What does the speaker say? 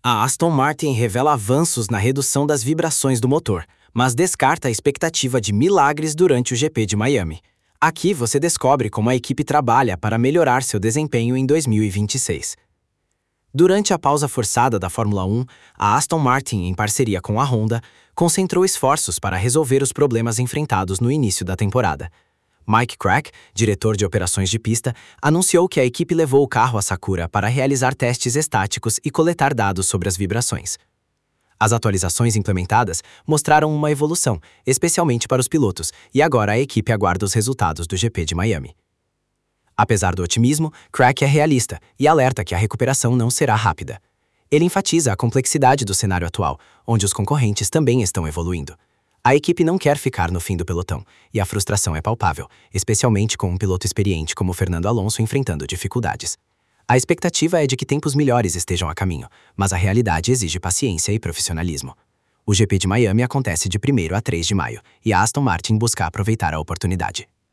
A Aston Martin revela avanços na redução das vibrações do motor, mas descarta a expectativa de milagres durante o GP de Miami. Aqui você descobre como a equipe trabalha para melhorar seu desempenho em 2026. Durante a pausa forçada da Fórmula 1, a Aston Martin, em parceria com a Honda, concentrou esforços para resolver os problemas enfrentados no início da temporada. Mike Crack, diretor de operações de pista, anunciou que a equipe levou o carro a Sakura para realizar testes estáticos e coletar dados sobre as vibrações. As atualizações implementadas mostraram uma evolução, especialmente para os pilotos, e agora a equipe aguarda os resultados do GP de Miami. Apesar do otimismo, Crack é realista e alerta que a recuperação não será rápida. Ele enfatiza a complexidade do cenário atual, onde os concorrentes também estão evoluindo. A equipe não quer ficar no fim do pelotão, e a frustração é palpável, especialmente com um piloto experiente como Fernando Alonso enfrentando dificuldades. A expectativa é de que tempos melhores estejam a caminho, mas a realidade exige paciência e profissionalismo. O GP de Miami acontece de 1º a 3 de maio, e a Aston Martin busca aproveitar a oportunidade.